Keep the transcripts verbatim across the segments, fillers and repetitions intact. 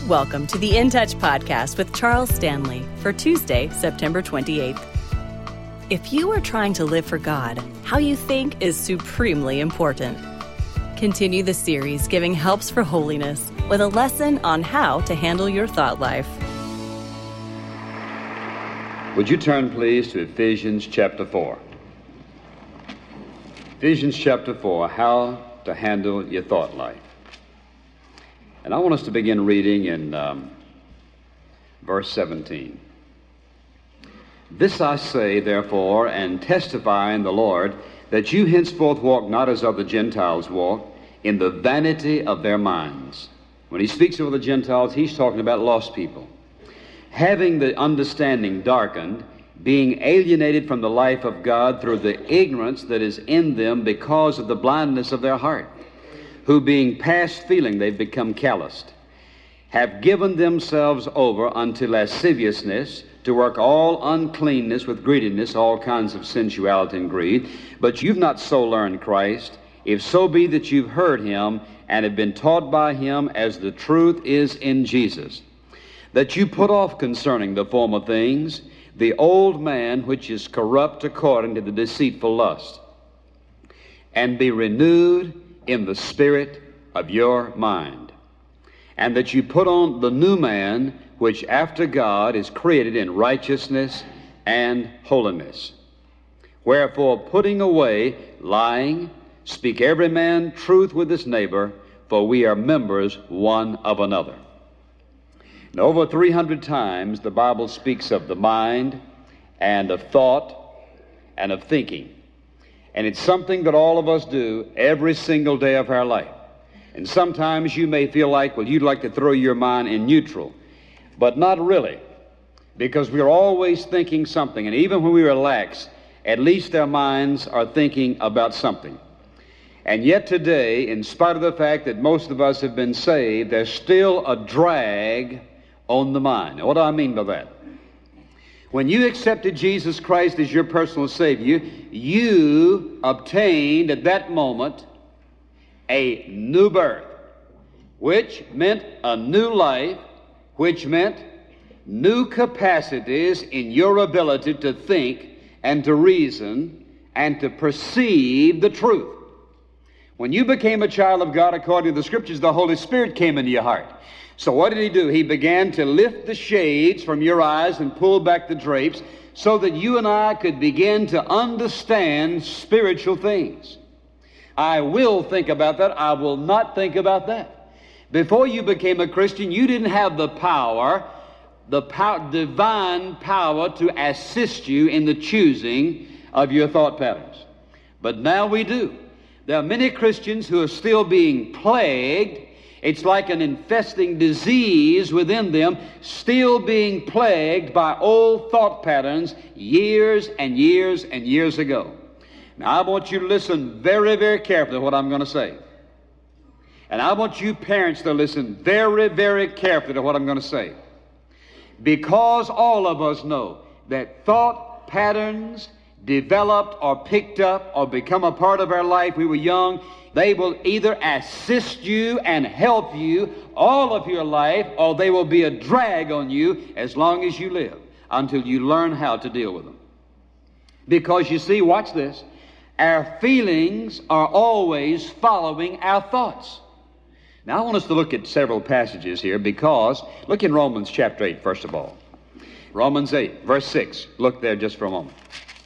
Welcome to the In Touch podcast with Charles Stanley for Tuesday, September twenty-eighth. If you are trying to live for God, how you think is supremely important. Continue the series giving helps for holiness with a lesson on how to handle your thought life. Would you turn, please, to Ephesians chapter four. Ephesians chapter four, how to handle your thought life. And I want us to begin reading in um, verse seventeen. This I say, therefore, and testify in the Lord, that you henceforth walk not as other Gentiles walk, in the vanity of their minds. When he speaks of the Gentiles, he's talking about lost people. Having the understanding darkened, being alienated from the life of God through the ignorance that is in them because of the blindness of their heart, who being past feeling, they've become calloused, have given themselves over unto lasciviousness, to work all uncleanness with greediness, all kinds of sensuality and greed. But you've not so learned Christ, if so be that you've heard him and have been taught by him as the truth is in Jesus, that you put off concerning the former things the old man which is corrupt according to the deceitful lust, and be renewed in the spirit of your mind, and that you put on the new man, which after God is created in righteousness and holiness. Wherefore, putting away lying, speak every man truth with his neighbor, for we are members one of another. Now, over three hundred times the Bible speaks of the mind and of thought and of thinking. And it's something that all of us do every single day of our life. And sometimes you may feel like, well, you'd like to throw your mind in neutral. But not really, because we're always thinking something. And even when we relax, at least our minds are thinking about something. And yet today, in spite of the fact that most of us have been saved, there's still a drag on the mind. Now, what do I mean by that? When you accepted Jesus Christ as your personal Savior, you obtained at that moment a new birth, which meant a new life, which meant new capacities in your ability to think and to reason and to perceive the truth. When you became a child of God, according to the Scriptures, the Holy Spirit came into your heart. So what did he do? He began to lift the shades from your eyes and pull back the drapes so that you and I could begin to understand spiritual things. I will think about that. I will not think about that. Before you became a Christian, you didn't have the power, the power, divine power to assist you in the choosing of your thought patterns. But now we do. There are many Christians who are still being plagued. It's like an infesting disease within them, still being plagued by old thought patterns years and years and years ago. Now, I want you to listen very, very carefully to what I'm going to say. And I want you parents to listen very, very carefully to what I'm going to say. Because all of us know that thought patterns developed or picked up or become a part of our life, we were young, they will either assist you and help you all of your life, or they will be a drag on you as long as you live, until you learn how to deal with them. Because you see, watch this, our feelings are always following our thoughts. Now I want us to look at several passages here, because look in Romans chapter eight, first of all. Romans eight, verse six. Look there just for a moment.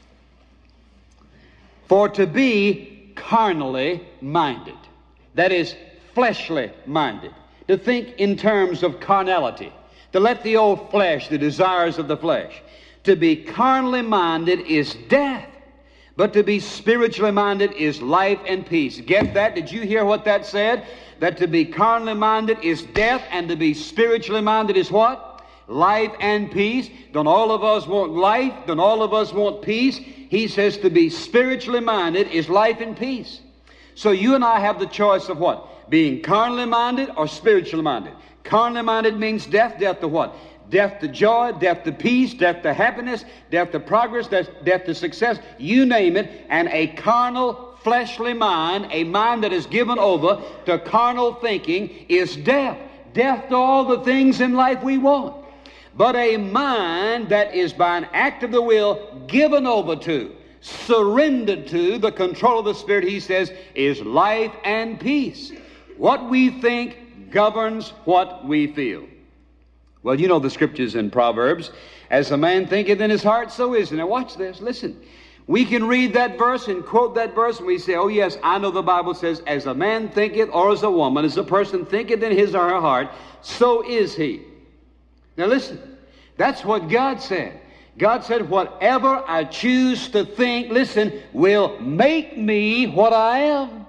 For to be carnally minded, that is, fleshly minded, to think in terms of carnality, to let the old flesh, the desires of the flesh, to be carnally minded is death, but to be spiritually minded is life and peace. Get that? Did you hear what that said? That to be carnally minded is death, and to be spiritually minded is what? Life and peace. Don't all of us want life? Don't all of us want peace? He says to be spiritually minded is life and peace. So you and I have the choice of what? Being carnally minded or spiritually minded. Carnally minded means death. Death to what? Death to joy, death to peace, death to happiness, death to progress, death, death to success. You name it. And a carnal, fleshly mind, a mind that is given over to carnal thinking, is death. death to all the things in life we want. But a mind that is by an act of the will given over to, surrendered to the control of the Spirit, he says, is life and peace. What we think governs what we feel. Well, you know the scriptures in Proverbs, as a man thinketh in his heart, so is he. Now watch this, listen. We can read that verse and quote that verse and we say, oh yes, I know the Bible says, as a man thinketh, or as a woman, as a person thinketh in his or her heart, so is he. Now listen, that's what God said. God said, whatever I choose to think, listen, will make me what I am.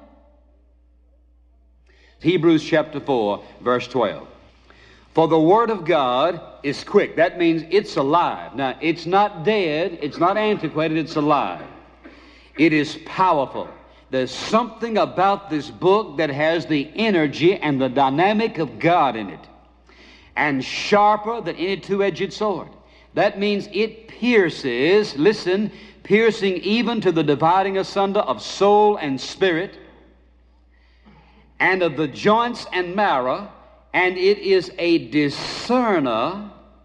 Hebrews chapter four, verse twelve. For the Word of God is quick. That means it's alive. Now, it's not dead. It's not antiquated. It's alive. It is powerful. There's something about this book that has the energy and the dynamic of God in it. And sharper than any two-edged sword. That means it pierces, listen, piercing even to the dividing asunder of soul and spirit, and of the joints and marrow, and it is a discerner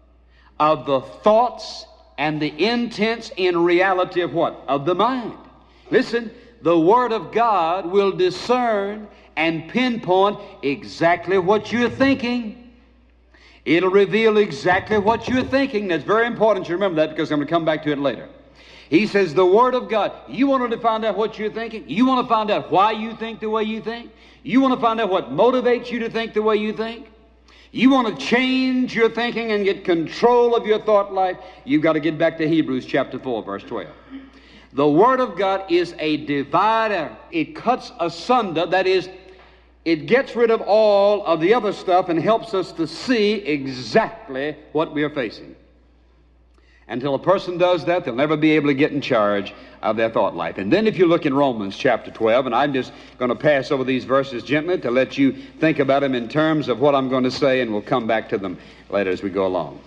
of the thoughts and the intents in reality of what? Of the mind. Listen, the Word of God will discern and pinpoint exactly what you're thinking. It'll reveal exactly what you're thinking. That's very important you remember that, because I'm going to come back to it later. He says the Word of God. You want to find out what you're thinking? You want to find out why you think the way you think? You want to find out what motivates you to think the way you think? You want to change your thinking and get control of your thought life? You've got to get back to Hebrews chapter four, verse twelve. The Word of God is a divider. It cuts asunder. That is, it gets rid of all of the other stuff and helps us to see exactly what we are facing. Until a person does that, they'll never be able to get in charge of their thought life. And then if you look in Romans chapter twelve, and I'm just going to pass over these verses gently to let you think about them in terms of what I'm going to say, and we'll come back to them later as we go along.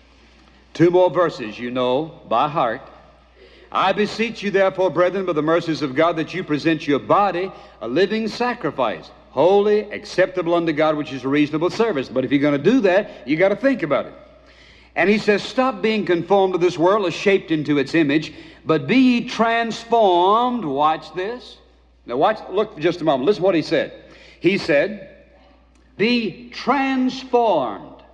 Two more verses you know by heart. I beseech you therefore, brethren, by the mercies of God, that you present your body a living sacrifice, holy, acceptable unto God, which is a reasonable service. But if you're going to do that, you got to think about it. And he says, stop being conformed to this world, or shaped into its image, but be ye transformed. Watch this. Now watch, look for just a moment. Listen to what he said. He said, be transformed,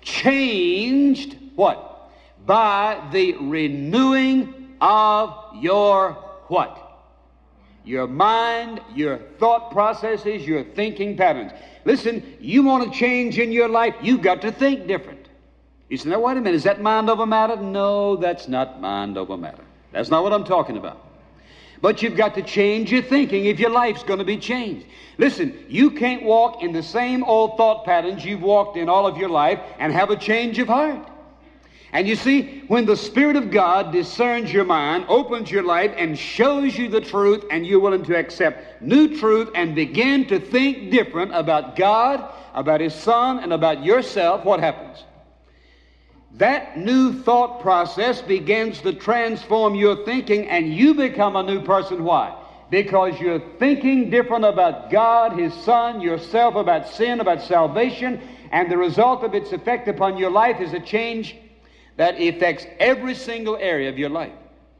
changed, what? By the renewing of your what? Your mind, your thought processes, your thinking patterns. Listen, you want to change in your life, you've got to think different. You say, now wait a minute, is that mind over matter? No, that's not mind over matter. That's not what I'm talking about. But you've got to change your thinking if your life's going to be changed. Listen, you can't walk in the same old thought patterns you've walked in all of your life and have a change of heart. And you see, when the Spirit of God discerns your mind, opens your life, and shows you the truth, and you're willing to accept new truth and begin to think different about God, about His Son, and about yourself, what happens? That new thought process begins to transform your thinking, and you become a new person. Why? Because you're thinking different about God, His Son, yourself, about sin, about salvation, and the result of its effect upon your life is a change that affects every single area of your life.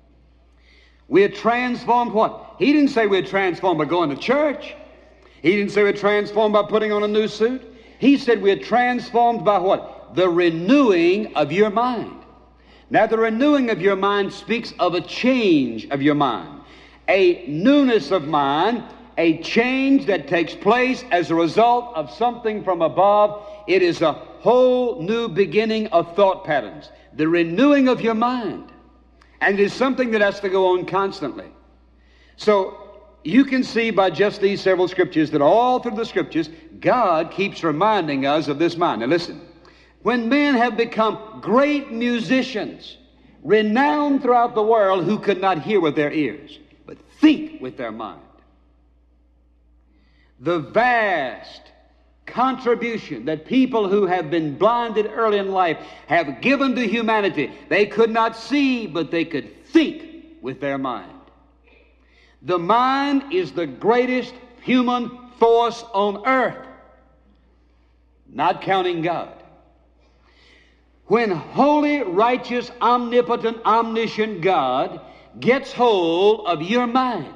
We're transformed what? He didn't say we're transformed by going to church. He didn't say we're transformed by putting on a new suit. He said we're transformed by what? The renewing of your mind. Now, the renewing of your mind speaks of a change of your mind, a newness of mind, a change that takes place as a result of something from above. It is a whole new beginning of thought patterns, the renewing of your mind. And it is something that has to go on constantly. So you can see by just these several scriptures that all through the scriptures, God keeps reminding us of this mind. Now listen. When men have become great musicians, renowned throughout the world, who could not hear with their ears, but think with their mind. The vast contribution that people who have been blinded early in life have given to humanity. They could not see, but they could think with their mind. The mind is the greatest human force on earth. not counting God. When holy, righteous, omnipotent, omniscient God gets hold of your mind,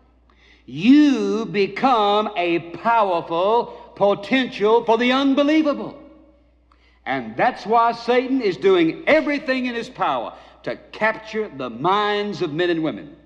you become a powerful potential for the unbelievable. And that's why Satan is doing everything in his power to capture the minds of men and women.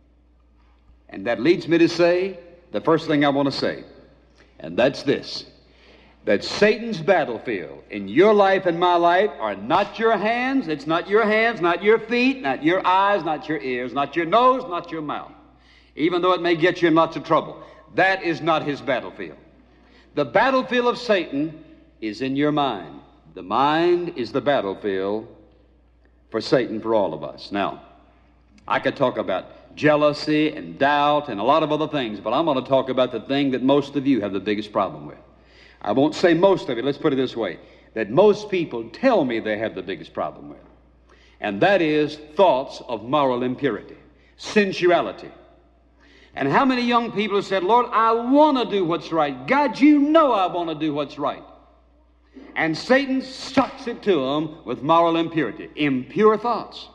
And that leads me to say the first thing I want to say, and that's this, that Satan's battlefield in your life and my life are not your hands. It's not your hands, not your feet, not your eyes, not your ears, not your nose, not your mouth. Even though it may get you in lots of trouble, that is not his battlefield. The battlefield of Satan is in your mind. The mind is the battlefield for Satan, for all of us. Now, I could talk about jealousy and doubt and a lot of other things, but I'm going to talk about the thing that most of you have the biggest problem with. I won't say most of it, let's put it this way, that most people tell me they have the biggest problem with. And that is thoughts of moral impurity, sensuality. And how many young people have said, Lord, I want to do what's right. God, you know I want to do what's right. And Satan sucks it to them with moral impurity, impure thoughts.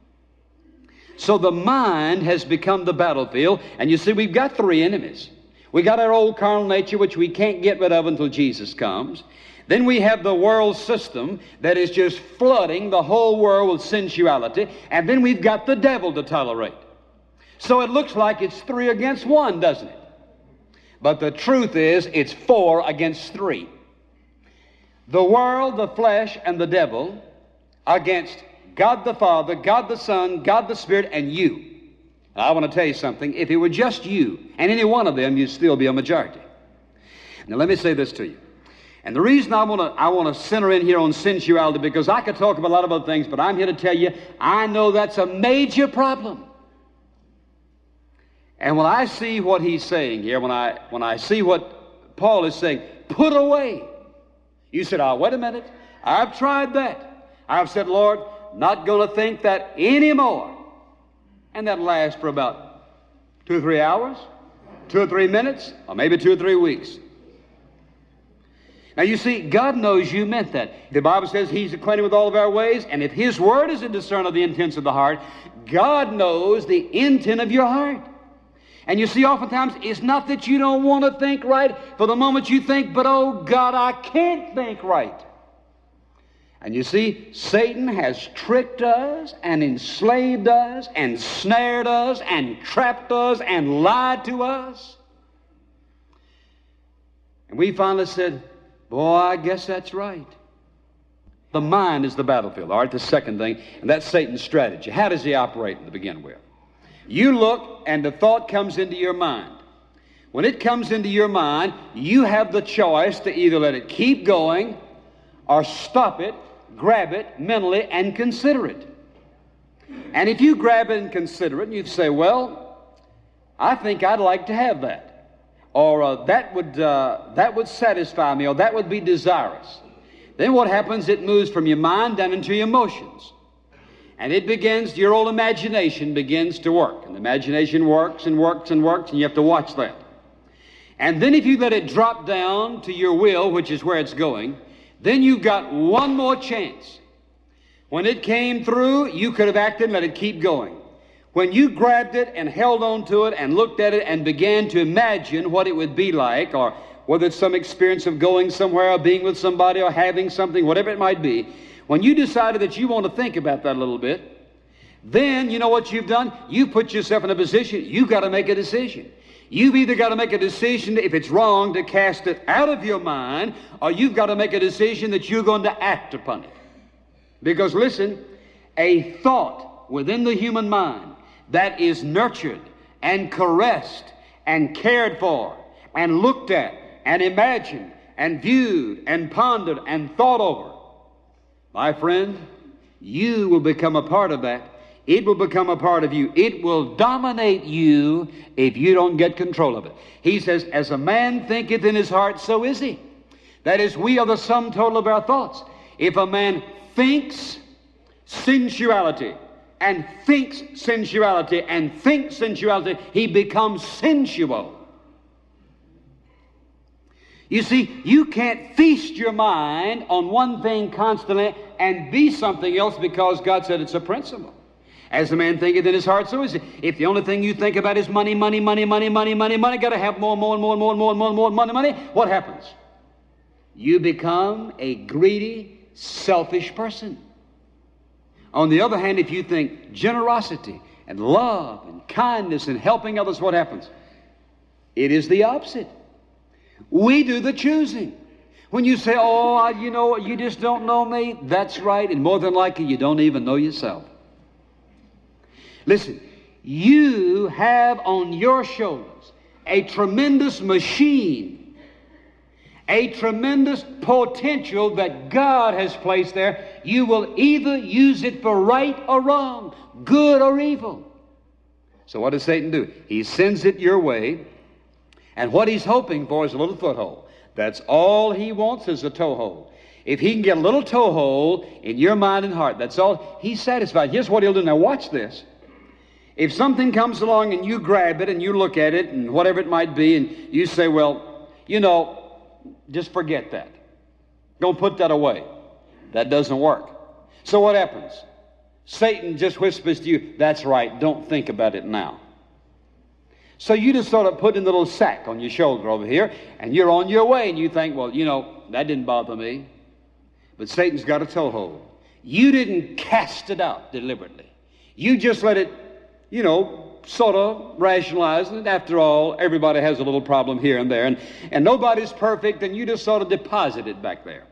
So the mind has become the battlefield. And you see, we've got three enemies. We got our old carnal nature, which we can't get rid of until Jesus comes. Then we have the world system that is just flooding the whole world with sensuality. And then we've got the devil to tolerate. So it looks like it's three against one, doesn't it? But the truth is, it's four against three. The world, the flesh, and the devil against God the Father, God the Son, God the Spirit, and you. Now, I want to tell you something. If it were just you and any one of them, you'd still be a majority. Now, let me say this to you. And the reason I want to I want to center in here on sensuality, because I could talk about a lot of other things, but I'm here to tell you, I know that's a major problem. And when I see what he's saying here, when I when I see what Paul is saying, put away. You said, oh, wait a minute. I've tried that. I've said, Lord, not going to think that anymore. And that lasts for about two or three hours, two or three minutes, or maybe two or three weeks. Now, you see, God knows you meant that. The Bible says he's acquainted with all of our ways, and if his word is a discerner of the intents of the heart, God knows the intent of your heart. And you see, oftentimes, it's not that you don't want to think right for the moment you think, but oh God, I can't think right. And you see, Satan has tricked us and enslaved us and snared us and trapped us and lied to us. And we finally said, boy, I guess that's right. The mind is the battlefield. All right, the second thing, and that's Satan's strategy. How does he operate to begin with? You look and the thought comes into your mind. When it comes into your mind, you have the choice to either let it keep going or stop it, grab it mentally, and consider it. And if you grab it and consider it, and you'd say, well, I think I'd like to have that. Or uh, that would uh, that would satisfy me, or that would be desirous. Then what happens, it moves from your mind down into your emotions. And it begins, your old imagination begins to work. And the imagination works and works and works, and you have to watch that. And then if you let it drop down to your will, which is where it's going, then you've got one more chance. When it came through, you could have acted and let it keep going. When you grabbed it and held on to it and looked at it and began to imagine what it would be like, or whether it's some experience of going somewhere or being with somebody or having something, whatever it might be, when you decided that you want to think about that a little bit, then you know what you've done? You put yourself in a position, you've got to make a decision. You've either got to make a decision, if it's wrong, to cast it out of your mind, or you've got to make a decision that you're going to act upon it. Because listen, a thought within the human mind that is nurtured and caressed and cared for and looked at and imagined and viewed and pondered and thought over, my friend, you will become a part of that. It will become a part of you. It will dominate you if you don't get control of it. He says, as a man thinketh in his heart, so is he. That is, we are the sum total of our thoughts. If a man thinks sensuality and thinks sensuality and thinks sensuality, he becomes sensual. You see, you can't feast your mind on one thing constantly and be something else, because God said it's a principle. As a man thinketh in his heart, so is he. If the only thing you think about is money, money, money, money, money, money, money, got to have more, more, more, more, more, more, more money, money, what happens? You become a greedy, selfish person. On the other hand, if you think generosity and love and kindness and helping others, what happens? It is the opposite. We do the choosing. When you say, oh, I, you know, you just don't know me, that's right, and more than likely you don't even know yourself. Listen, you have on your shoulders a tremendous machine, a tremendous potential that God has placed there. You will either use it for right or wrong, good or evil. So what does Satan do? He sends it your way, and what he's hoping for is a little foothold. That's all he wants, is a toehold. If he can get a little toehold in your mind and heart, that's all. He's satisfied. Here's what he'll do. Now watch this. If something comes along and you grab it and you look at it and whatever it might be, and you say, well, you know, just forget that. Don't put that away. That doesn't work. So what happens? Satan just whispers to you, that's right, don't think about it now. So you just sort of put in a little sack on your shoulder over here, and you're on your way, and you think, well, you know, that didn't bother me. But Satan's got a toehold. You didn't cast it out deliberately. You just let it, you know, sort of rationalize it. After all, everybody has a little problem here and there, and, and nobody's perfect, and you just sort of deposit it back there.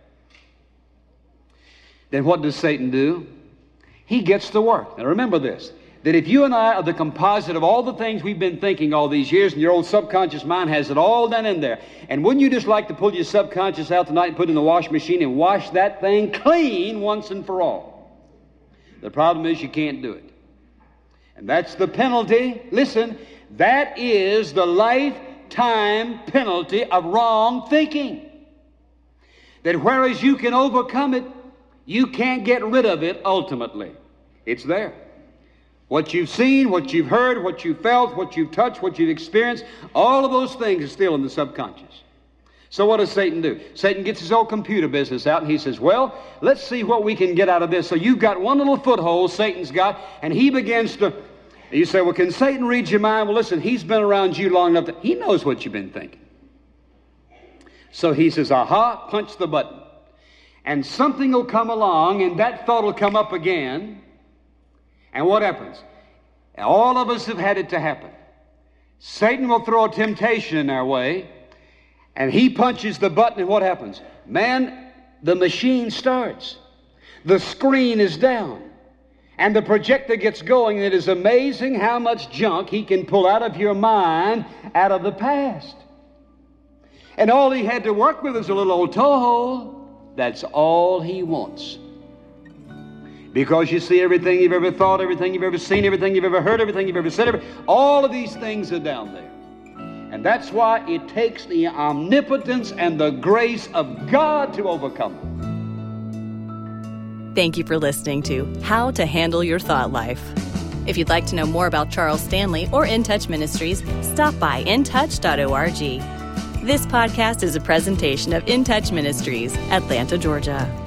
Then what does Satan do? He gets to work. Now remember this, that if you and I are the composite of all the things we've been thinking all these years, and your old subconscious mind has it all done in there, and wouldn't you just like to pull your subconscious out tonight and put it in the wash machine and wash that thing clean once and for all? The problem is you can't do it. And that's the penalty. Listen, that is the lifetime penalty of wrong thinking. That whereas you can overcome it, you can't get rid of it ultimately. It's there. What you've seen, what you've heard, what you've felt, what you've touched, what you've experienced, all of those things are still in the subconscious. So what does Satan do? Satan gets his old computer business out and he says, well, let's see what we can get out of this. So you've got one little foothold Satan's got, and he begins to, you say, well, can Satan read your mind? Well, listen, he's been around you long enough that he knows what you've been thinking. So he says, aha, punch the button. And something will come along, and that thought will come up again. And what happens? All of us have had it to happen. Satan will throw a temptation in our way, and he punches the button, and what happens? Man, the machine starts. The screen is down, and the projector gets going, and it is amazing how much junk he can pull out of your mind, out of the past. And all he had to work with is a little old toehold. That's all he wants. Because you see, everything you've ever thought, everything you've ever seen, everything you've ever heard, everything you've ever said, every, all of these things are down there. And that's why it takes the omnipotence and the grace of God to overcome them. Thank you for listening to How to Handle Your Thought Life. If you'd like to know more about Charles Stanley or In Touch Ministries, stop by in touch dot org. This podcast is a presentation of In Touch Ministries, Atlanta, Georgia.